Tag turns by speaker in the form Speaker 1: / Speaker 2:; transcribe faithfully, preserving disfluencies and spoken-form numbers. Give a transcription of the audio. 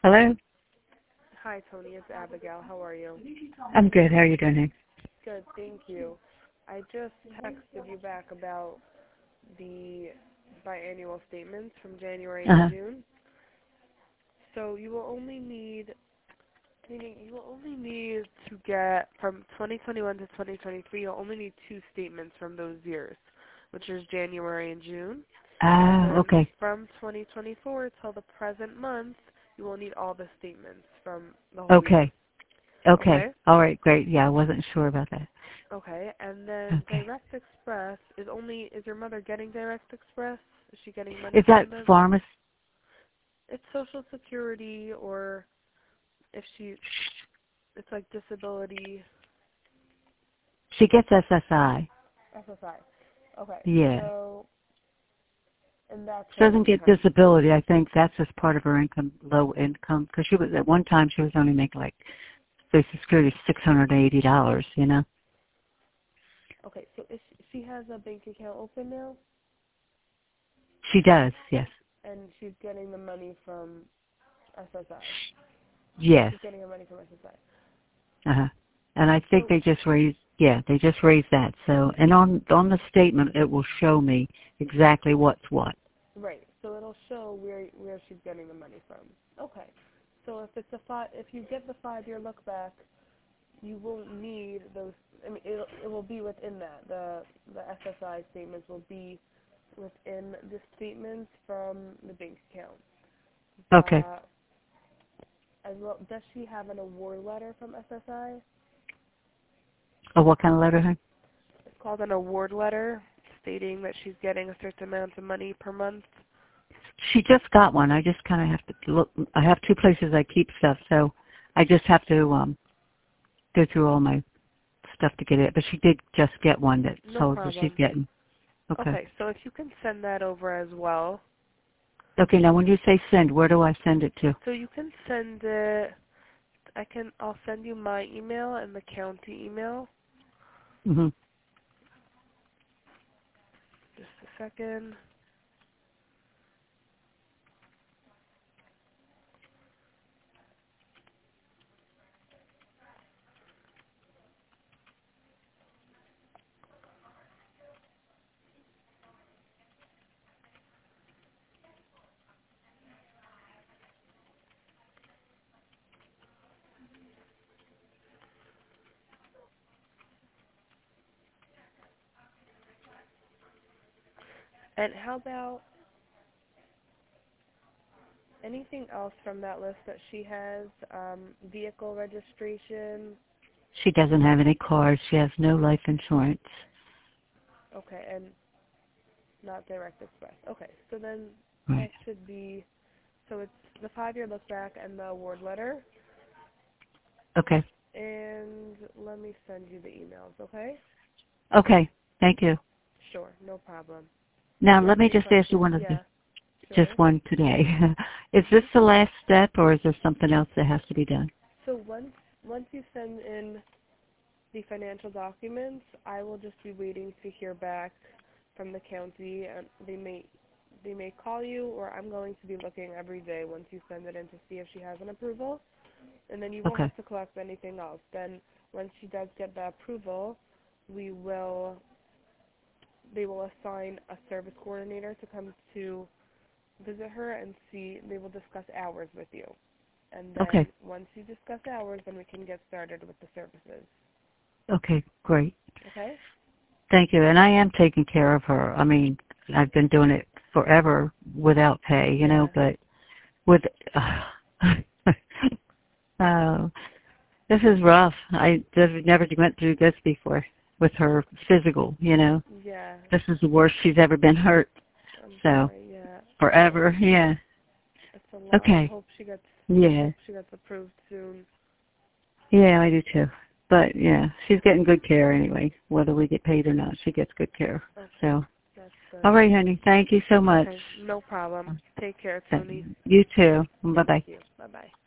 Speaker 1: Hello?
Speaker 2: Hi, Tony. It's Abigail. How are you?
Speaker 1: I'm good. How are you doing?
Speaker 2: Good, thank you. I just texted you back about the biannual statements from January and
Speaker 1: Uh-huh.
Speaker 2: June. So you will only need, meaning you will only need to get from twenty twenty-one to twenty twenty-three. You'll only need two statements from those years, which is January and June. And
Speaker 1: Ah,
Speaker 2: then
Speaker 1: okay.
Speaker 2: from twenty twenty-four till the present month, you will need all the statements from the whole year.
Speaker 1: Okay. Okay.
Speaker 2: Okay?
Speaker 1: All right, great. Yeah, I wasn't sure about that.
Speaker 2: Okay, and then
Speaker 1: Okay.
Speaker 2: Direct Express is only, is your mother getting Direct Express? Is she getting money
Speaker 1: Is that
Speaker 2: from them?
Speaker 1: pharmacy?
Speaker 2: It's Social Security, or if she, it's like disability,
Speaker 1: She gets S S I.
Speaker 2: S S I. Okay,
Speaker 1: Yeah.
Speaker 2: so, and that's
Speaker 1: She
Speaker 2: her
Speaker 1: doesn't get
Speaker 2: income.
Speaker 1: disability. I think that's just part of her income, low income, because she was, at one time, she was only making like Social Security six hundred eighty dollars, you know?
Speaker 2: Okay, so if she has a bank account open now,
Speaker 1: She does, yes.
Speaker 2: and she's getting the money from S S I.
Speaker 1: Yes.
Speaker 2: She's getting her money from S S I.
Speaker 1: Uh-huh. And I think
Speaker 2: So,
Speaker 1: they just raised, yeah, they just raised that. So, and on on the statement, it will show me exactly what's what.
Speaker 2: right, so it'll show where where she's getting the money from. Okay, so if it's a five, if you get the five-year look back, you won't need those. I mean, it it will be within that. The the S S I statements will be within the statements from the bank account.
Speaker 1: Okay.
Speaker 2: Uh, as well, does she have an award letter from S S I?
Speaker 1: Oh, what kind of letter, hon?
Speaker 2: It's called an award letter, stating that she's getting a certain amount of money per month.
Speaker 1: She just got one. I just kind of have to look. I have two places I keep stuff, so I just have to um go through all my stuff to get it. But she did just get one that
Speaker 2: No
Speaker 1: tells her she's
Speaker 2: problem.
Speaker 1: getting. Okay.
Speaker 2: Okay, so if you can send that over as well.
Speaker 1: Okay. Now, when you say send, where do I send it to?
Speaker 2: So you can send it. I can. I'll send you my email and the county email.
Speaker 1: Mm-hmm.
Speaker 2: Just a second. And how about anything else from that list that she has? Um, vehicle registration.
Speaker 1: She doesn't have any cars. She has no life insurance.
Speaker 2: Okay, and not Direct Express. Okay, so then that
Speaker 1: Right.
Speaker 2: should be. So it's the five-year look back and the award letter.
Speaker 1: Okay.
Speaker 2: And let me send you the emails. Okay?
Speaker 1: Okay. Thank you.
Speaker 2: Sure, no problem.
Speaker 1: Now,
Speaker 2: Do you
Speaker 1: let
Speaker 2: have
Speaker 1: me
Speaker 2: any
Speaker 1: just ask you
Speaker 2: questions?
Speaker 1: one of the
Speaker 2: Yeah. Sure.
Speaker 1: just one today. Is this the last step, or is there something else that has to be done?
Speaker 2: So once once you send in the financial documents, I will just be waiting to hear back from the county, and they may they may call you, or I'm going to be looking every day once you send it in to see if she has an approval, and then you won't
Speaker 1: Okay.
Speaker 2: have to collect anything else. Then once she does get the approval, we will they will assign a service coordinator to come to visit her and see. They will discuss hours with you, and then
Speaker 1: Okay.
Speaker 2: once you discuss hours, then we can get started with the services.
Speaker 1: Okay. Great.
Speaker 2: Okay?
Speaker 1: Thank you. And I am taking care of her. I mean, I've been doing it forever without pay, you know,
Speaker 2: Yeah.
Speaker 1: but with, uh, oh, this is rough. I just never went through this before with her physical, you know.
Speaker 2: Yeah.
Speaker 1: This is the worst she's ever been hurt.
Speaker 2: I'm
Speaker 1: So,
Speaker 2: sorry. Yeah.
Speaker 1: forever. Yeah.
Speaker 2: It's a lot. I
Speaker 1: Okay.
Speaker 2: hope she gets. I
Speaker 1: Yeah.
Speaker 2: hope she gets approved soon.
Speaker 1: Yeah, I do too. But yeah, she's getting good care anyway. Whether we get paid or not, she gets good care.
Speaker 2: Okay.
Speaker 1: So,
Speaker 2: That's good.
Speaker 1: all right, honey. Thank you so much.
Speaker 2: Okay. No problem. Take care, Tony.
Speaker 1: You too. Bye
Speaker 2: Thank
Speaker 1: bye.
Speaker 2: you. Bye bye.